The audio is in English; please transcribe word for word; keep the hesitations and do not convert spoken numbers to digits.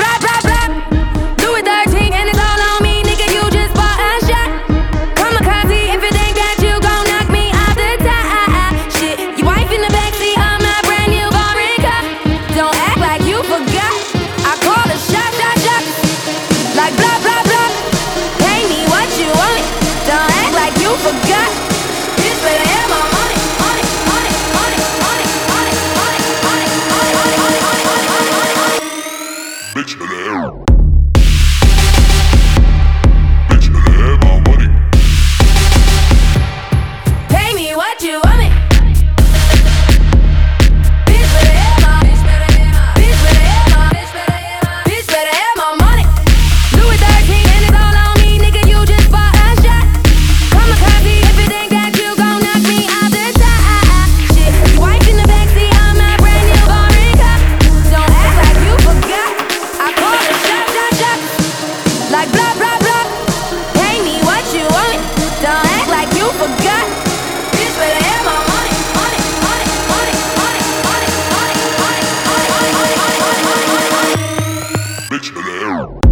blah, blah, blah. Louis thirteen and it's all on me, nigga, you just bought a shot. Kamikaze if you think that you gon' knock me off the top. Shit, your wife in the backseat of my brand new foreign car. Don't act like you forgot. I call a shot, shot, shot. Like blah, blah, blah. Pay me what you want. Don't act like you forgot. Bitch, better have my money, money, money, money, money, money, money, money, money, money, money, money, money, money, money. Bitch, better have. Bitch, better have my money. Pay me what you want me. Bitch, better have my, bitch, better have my, bitch, better have my, bitch, better have my, bitch, better have my money. Louis thirteen and it's all on me, nigga, you just bought a shot. Kamikaze if you think that you gon' knock me out the top. Shit, your wife in the backseat of my brand new foreign car. Don't act like you forgot. I call a shot, shot, shot. Like blah, blah, blah. Pay me what you want. Don't act like you forgot. Bitch, better have my money, money, money, money, money, money, money, money, money, money, money, money, money, money, money. Bitch, better have.